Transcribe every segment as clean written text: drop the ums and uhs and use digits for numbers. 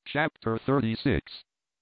Chapter 36.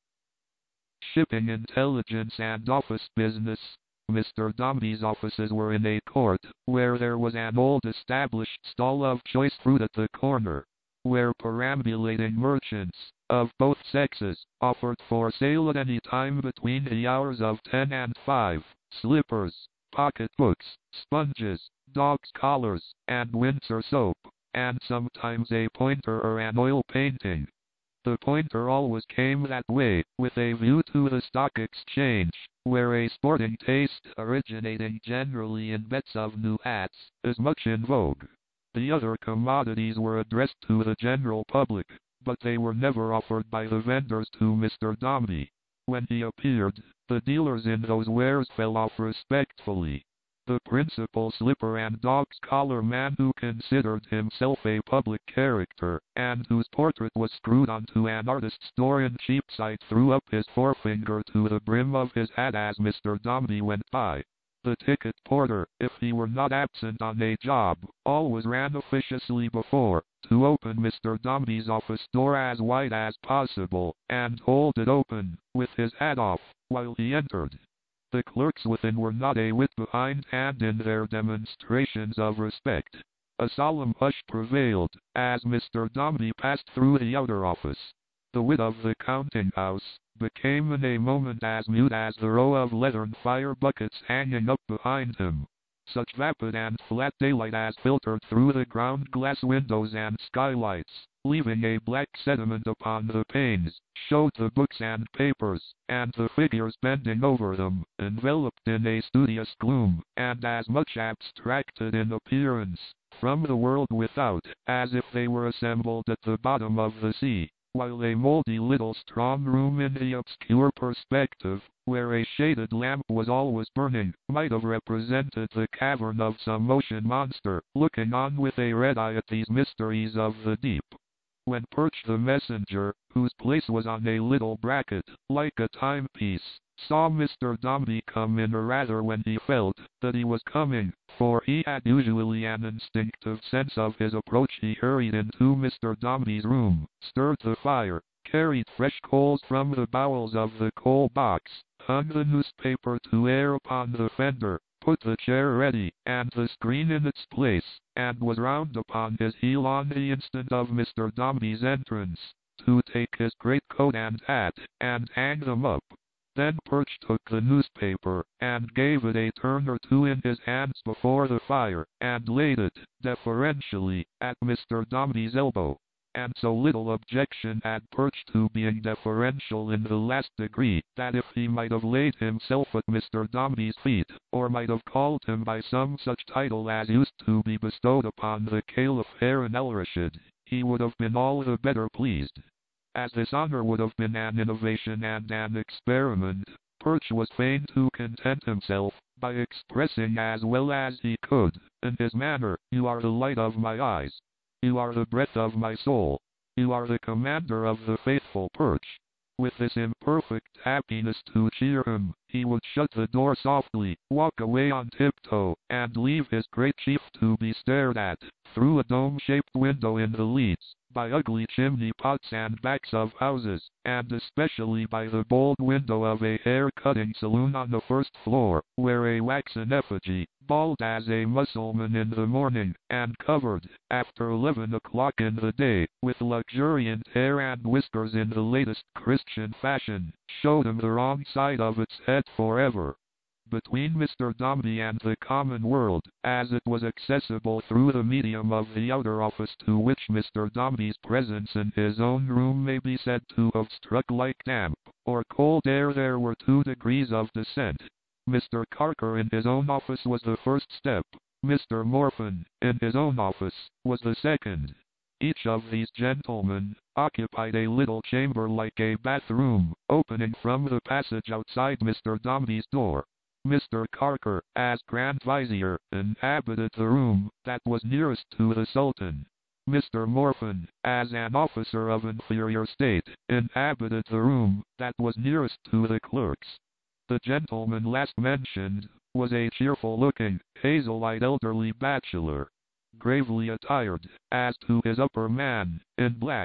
Shipping Intelligence and Office Business. Mr. Dombey's offices were in a court, where there was an old established stall of choice fruit at the corner, where perambulating merchants, of both sexes, offered for sale at any time between the hours of 10 and 5, slippers, pocketbooks, sponges, dogs' collars, and Windsor soap, and sometimes a pointer or an oil painting. The pointer always came that way, with a view to the stock exchange, where a sporting taste, originating generally in bets of new hats, is much in vogue. The other commodities were addressed to the general public, but they were never offered by the vendors to Mr. Dombey. When he appeared, the dealers in those wares fell off respectfully. The principal slipper and dog's collar man, who considered himself a public character, and whose portrait was screwed onto an artist's door in Cheapside, threw up his forefinger to the brim of his hat as Mr. Dombey went by. The ticket porter, if he were not absent on a job, always ran officiously before, to open Mr. Dombey's office door as wide as possible, and hold it open, with his hat off, while he entered. The clerks within were not a whit behindhand in their demonstrations of respect. A solemn hush prevailed, as Mr. Dombey passed through the outer office. The wit of the counting-house became in a moment as mute as the row of leathern fire buckets hanging up behind him. Such vapid and flat daylight as filtered through the ground-glass windows and skylights, leaving a black sediment upon the panes, showed the books and papers, and the figures bending over them, enveloped in a studious gloom, and as much abstracted in appearance, from the world without, as if they were assembled at the bottom of the sea, while a mouldy little strong room in the obscure perspective, where a shaded lamp was always burning, might have represented the cavern of some ocean monster, looking on with a red eye at these mysteries of the deep. When Perch the messenger, whose place was on a little bracket, like a timepiece, saw Mr. Dombey come in, or rather when he felt that he was coming, for he had usually an instinctive sense of his approach, he hurried into Mr. Dombey's room, stirred the fire, carried fresh coals from the bowels of the coal box, hung the newspaper to air upon the fender, put the chair ready, and the screen in its place, and was round upon his heel on the instant of Mr. Dombey's entrance, to take his greatcoat and hat, and hang them up. Then Perch took the newspaper, and gave it a turn or two in his hands before the fire, and laid it, deferentially, at Mr. Dombey's elbow. And so little objection had Perch to being deferential in the last degree, that if he might have laid himself at Mr. Dombey's feet, or might have called him by some such title as used to be bestowed upon the Caliph Harun al-Rashid, he would have been all the better pleased. As this honor would have been an innovation and an experiment, Perch was fain to content himself by expressing as well as he could, in his manner, "You are the light of my eyes. You are the breath of my soul. You are the commander of the faithful." Perch. With this imperfect happiness to cheer him, he would shut the door softly, walk away on tiptoe, and leave his great chief to be stared at, through a dome-shaped window in the leads, by ugly chimney-pots and backs of houses, and especially by the bold window of a hair-cutting saloon on the first floor, where a waxen effigy, bald as a Mussulman in the morning, and covered, after 11 o'clock in the day, with luxuriant hair and whiskers in the latest Christian fashion, showed him the wrong side of its head forever. Between Mr. Dombey and the common world, as it was accessible through the medium of the outer office, to which Mr. Dombey's presence in his own room may be said to have struck like damp or cold air, there were 2 degrees of descent. Mr. Carker in his own office was the first step. Mr. Morfin, in his own office, was the second. Each of these gentlemen occupied a little chamber like a bathroom, opening from the passage outside Mr. Dombey's door. Mr. Carker, as Grand Vizier, inhabited the room that was nearest to the Sultan. Mr. Morfin, as an officer of inferior state, inhabited the room that was nearest to the clerks. The gentleman last mentioned was a cheerful-looking, hazel-eyed elderly bachelor, gravely attired, as to his upper man, in black,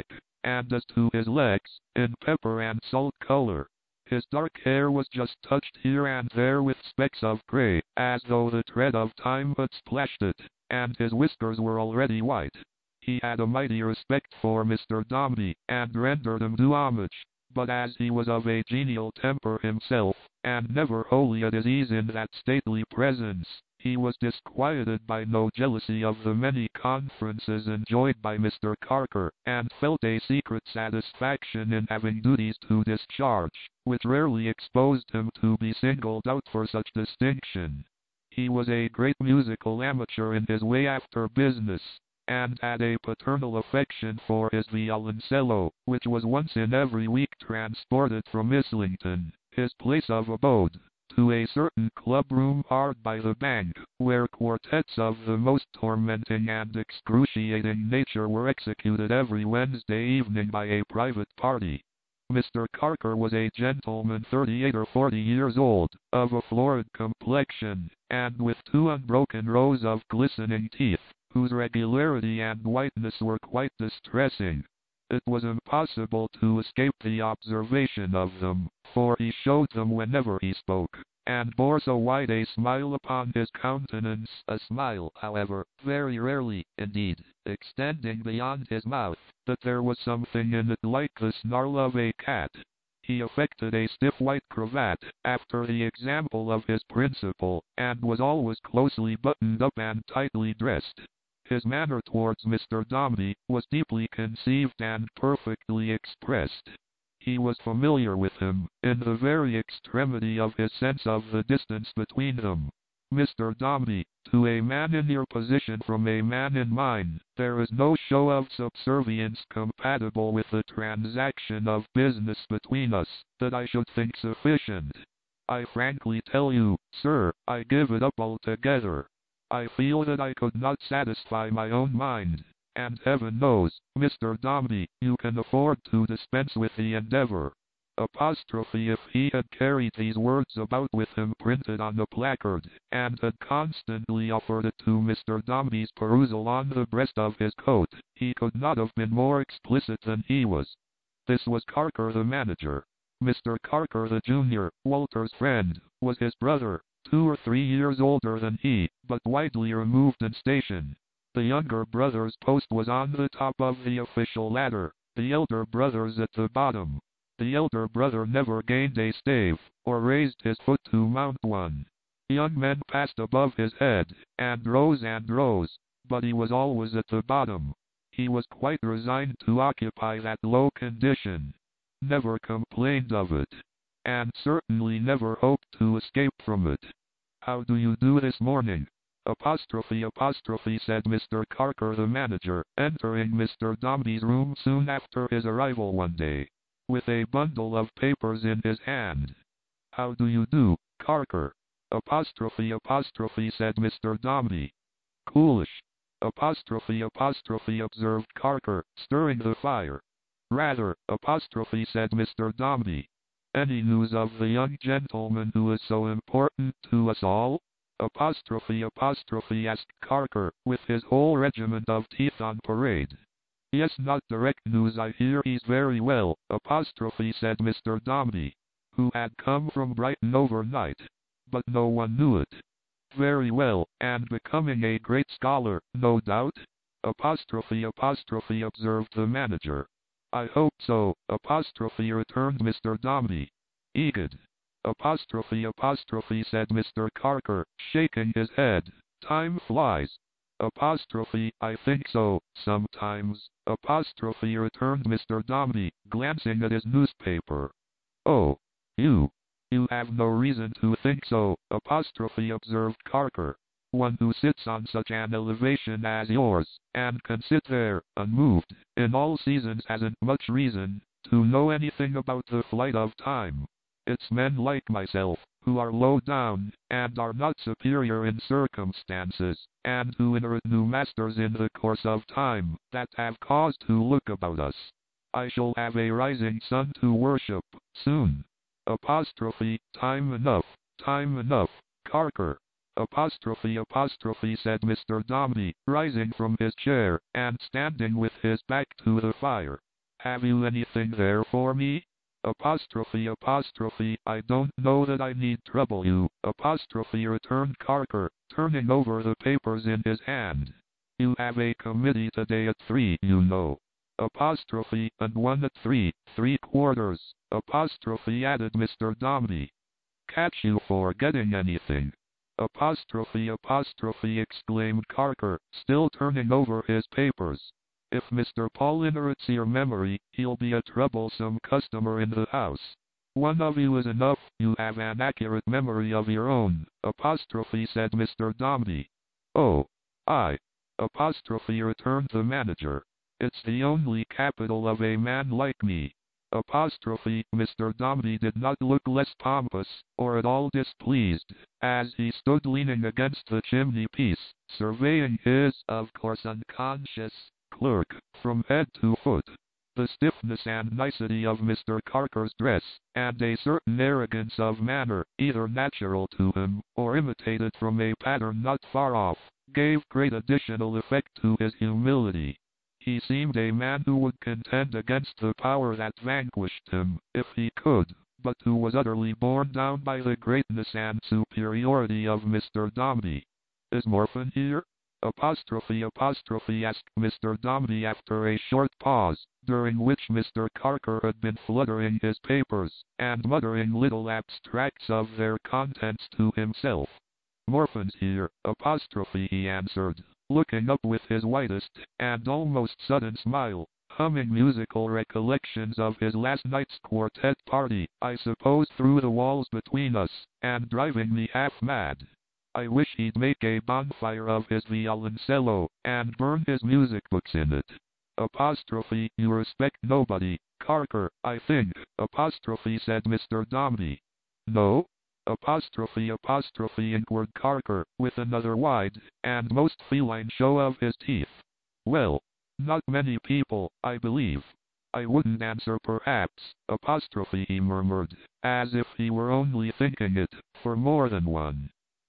and as to his legs, in pepper and salt color. His dark hair was just touched here and there with specks of grey, as though the tread of time had splashed it, and his whiskers were already white. He had a mighty respect for Mr. Dombey, and rendered him due homage, but as he was of a genial temper himself, and never wholly at his ease in that stately presence, he was disquieted by no jealousy of the many conferences enjoyed by Mr. Carker, and felt a secret satisfaction in having duties to discharge, which rarely exposed him to be singled out for such distinction. He was a great musical amateur in his way after business, and had a paternal affection for his violoncello, which was once in every week transported from Islington, his place of abode, to a certain club room hard by the bank, where quartets of the most tormenting and excruciating nature were executed every Wednesday evening by a private party. Mr. Carker was a gentleman 38 or 40 years old, of a florid complexion, and with 2 unbroken rows of glistening teeth, whose regularity and whiteness were quite distressing. It was impossible to escape the observation of them, for he showed them whenever he spoke, and bore so wide a smile upon his countenance, a smile, however, very rarely, indeed, extending beyond his mouth, that there was something in it like the snarl of a cat. He affected a stiff white cravat, after the example of his principal, and was always closely buttoned up and tightly dressed. His manner towards Mr. Dombey was deeply conceived and perfectly expressed. He was familiar with him, in the very extremity of his sense of the distance between them. Mr. Dombey, to a man in your position from a man in mine, there is no show of subservience compatible with the transaction of business between us, that I should think sufficient. I frankly tell you, sir, I give it up altogether. I feel that I could not satisfy my own mind, and heaven knows, Mr. Dombey, you can afford to dispense with the endeavor. Apostrophe if he had carried these words about with him printed on the placard, and had constantly offered it to Mr. Dombey's perusal on the breast of his coat, he could not have been more explicit than he was. This was Carker the manager. Mr. Carker the junior, Walter's friend, was his brother, 2 or 3 years older than he, but widely removed in station. The younger brother's post was on the top of the official ladder, the elder brother's at the bottom. The elder brother never gained a stave, or raised his foot to mount one. Young men passed above his head, and rose, but he was always at the bottom. He was quite resigned to occupy that low condition, never complained of it, and certainly never hoped to escape from it. How do you do this morning? Apostrophe said Mr. Carker the manager, entering Mr. Dombey's room soon after his arrival one day, with a bundle of papers in his hand. How do you do, Carker? Apostrophe said Mr. Dombey. Coolish. Apostrophe observed Carker, stirring the fire. Rather, apostrophe said Mr. Dombey. Any news of the young gentleman who is so important to us all? Apostrophe asked Carker, with his whole regiment of teeth on parade. Yes, not direct news. I hear he's very well, apostrophe said Mr. Dombey, who had come from Brighton overnight, but no one knew it. Very well, and becoming a great scholar, no doubt? Apostrophe observed the manager. I hope so, apostrophe returned Mr. Dombey. Egad. Apostrophe said Mr. Carker, shaking his head. Time flies. Apostrophe, I think so, sometimes. Apostrophe returned Mr. Dombey, glancing at his newspaper. Oh, you have no reason to think so, apostrophe observed Carker. One who sits on such an elevation as yours, and can sit there, unmoved, in all seasons hasn't much reason to know anything about the flight of time. It's men like myself, who are low down, and are not superior in circumstances, and who inherit new masters in the course of time, that have cause to look about us. I shall have a rising sun to worship, soon. Apostrophe, time enough, Carker. Apostrophe said Mr. Dombey, rising from his chair, and standing with his back to the fire. Have you anything there for me? I don't know that I need trouble you, returned Carker, turning over the papers in his hand. You have a committee today at 3, you know. And one at 3:75, added Mr. Dombey. Catch you forgetting anything? Exclaimed Carker, still turning over his papers. If Mr. Paul inherits your memory, he'll be a troublesome customer in the house. One of you is enough, you have an accurate memory of your own, said Mr. Dombey. Oh, I, returned the manager. It's the only capital of a man like me. Mr. Dombey did not look less pompous, or at all displeased, as he stood leaning against the chimney-piece, surveying his, of course unconscious, clerk, from head to foot. The stiffness and nicety of Mr. Carker's dress, and a certain arrogance of manner, either natural to him, or imitated from a pattern not far off, gave great additional effect to his humility. He seemed a man who would contend against the power that vanquished him, if he could, but who was utterly borne down by the greatness and superiority of Mr. Dombey. Is Morphin here? Asked Mr. Dombey after a short pause, during which Mr. Carker had been fluttering his papers, and muttering little abstracts of their contents to himself. Morphin's here, he answered, looking up with his whitest, and almost sudden smile, humming musical recollections of his last night's quartet party, I suppose through the walls between us, and driving me half mad. I wish he'd make a bonfire of his violoncello, and burn his music books in it. You respect nobody, Carker, I think, said Mr. Dombey. No? Inquired Carker, with another wide, and most feline show of his teeth. Well, not many people, I believe. I wouldn't answer perhaps, he murmured, as if he were only thinking it, for more than one.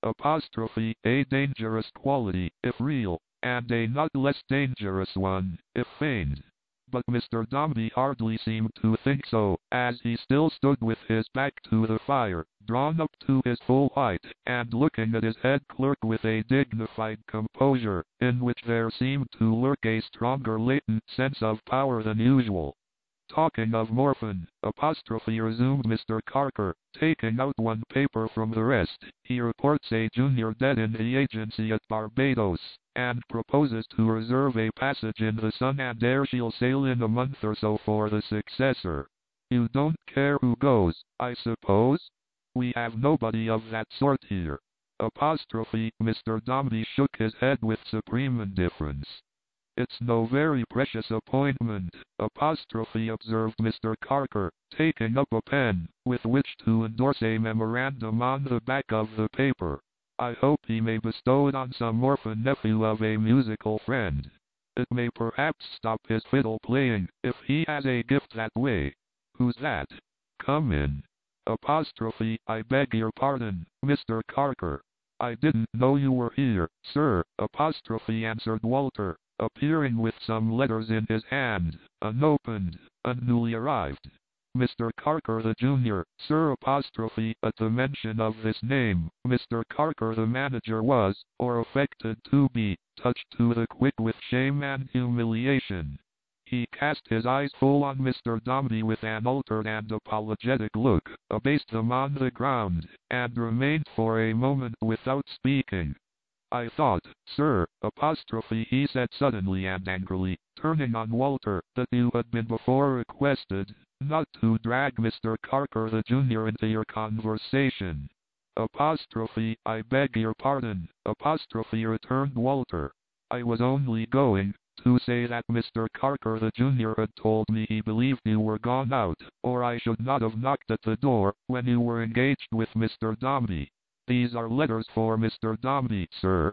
A dangerous quality, if real, and a not less dangerous one, if feigned. But Mr. Dombey hardly seemed to think so, as he still stood with his back to the fire, drawn up to his full height, and looking at his head clerk with a dignified composure, in which there seemed to lurk a stronger latent sense of power than usual. Talking of Morphin, resumed Mr. Carker, taking out one paper from the rest, he reports a junior dead in the agency at Barbados, and proposes to reserve a passage in the Sun and Air. She'll sail in a month or so for the successor. You don't care who goes, I suppose? We have nobody of that sort here. Mr. Dombey shook his head with supreme indifference. It's no very precious appointment, observed Mr. Carker, taking up a pen, with which to endorse a memorandum on the back of the paper. I hope he may bestow it on some orphan nephew of a musical friend. It may perhaps stop his fiddle playing, if he has a gift that way. Who's that? Come in. I beg your pardon, Mr. Carker. I didn't know you were here, sir, answered Walter, appearing with some letters in his hand, unopened, and newly arrived. Mr. Carker the junior, sir, at the mention of this name, Mr. Carker the manager was, or affected to be, touched to the quick with shame and humiliation. He cast his eyes full on Mr. Dombey with an altered and apologetic look, abased them on the ground, and remained for a moment without speaking. I thought, sir, he said suddenly and angrily, turning on Walter, that you had been before requested, not to drag Mr. Carker the junior into your conversation. I beg your pardon, returned Walter. I was only going to say that Mr. Carker the junior had told me he believed you were gone out, or I should not have knocked at the door, when you were engaged with Mr. Dombey. These are letters for Mr. Dombey, sir.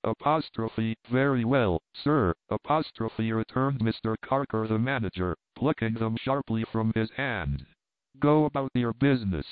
Very well, sir, returned Mr. Carker the manager, plucking them sharply from his hand. Go about your business.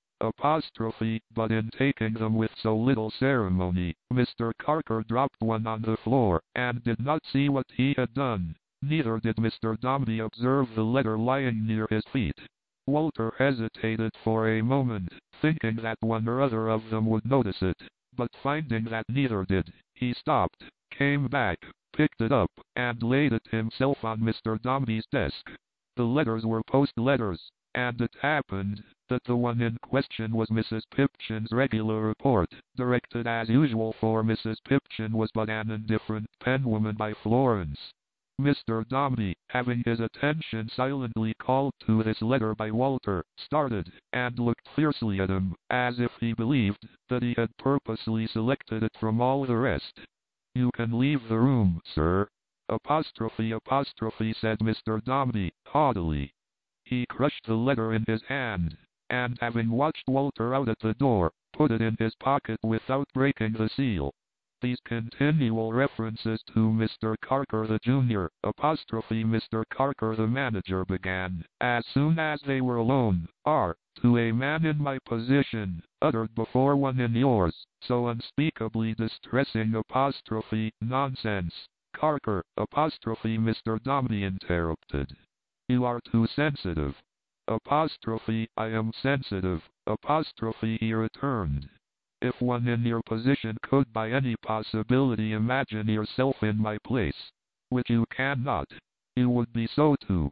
But in taking them with so little ceremony, Mr. Carker dropped one on the floor, and did not see what he had done. Neither did Mr. Dombey observe the letter lying near his feet. Walter hesitated for a moment, thinking that one or other of them would notice it, but finding that neither did, he stopped, came back, picked it up, and laid it himself on Mr. Dombey's desk. The letters were post letters, and it happened that the one in question was Mrs. Pipchin's regular report, directed as usual, for Mrs. Pipchin was but an indifferent penwoman by Florence. Mr. Dombey, having his attention silently called to this letter by Walter, started, and looked fiercely at him, as if he believed that he had purposely selected it from all the rest. "You can leave the room, sir." Apostrophe, said Mr. Dombey, haughtily. He crushed the letter in his hand, and having watched Walter out at the door, put it in his pocket without breaking the seal. These continual references to Mr. Carker the Junior, Mr. Carker the manager, began, as soon as they were alone, are, to a man in my position, uttered before one in yours, so unspeakably distressing. Nonsense. Carker, Mr. Dombey interrupted. You are too sensitive. I am sensitive. He returned. If one in your position could by any possibility imagine yourself in my place, which you cannot, you would be so too.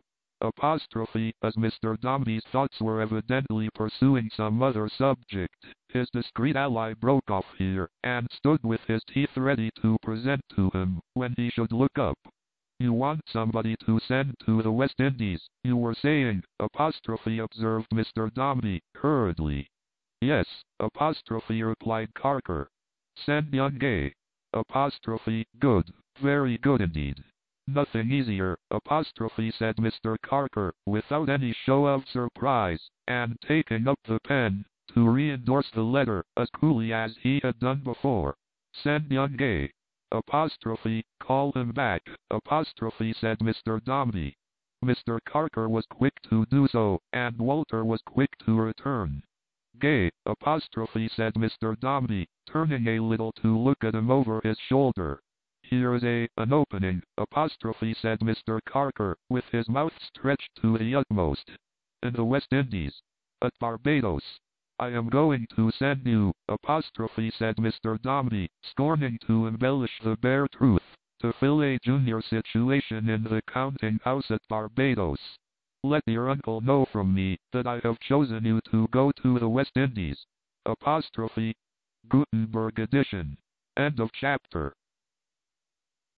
As Mr. Dombey's thoughts were evidently pursuing some other subject, his discreet ally broke off here, and stood with his teeth ready to present to him, when he should look up. You want somebody to send to the West Indies, you were saying, observed Mr. Dombey, hurriedly. Yes, replied Carker. Send young Gay. Good, very good indeed. Nothing easier, said Mr. Carker, without any show of surprise, and taking up the pen, to re-endorse the letter, as coolly as he had done before. Send young Gay. Call him back, said Mr. Dombey. Mr. Carker was quick to do so, and Walter was quick to return. Gay, said Mr. Dombey, turning a little to look at him over his shoulder. Here is an opening, said Mr. Carker, with his mouth stretched to the utmost. In the West Indies. At Barbados. I am going to send you, said Mr. Dombey, scorning to embellish the bare truth, to fill a junior situation in the counting house at Barbados. Let your uncle know from me that I have chosen you to go to the West Indies. Gutenberg edition. End of chapter.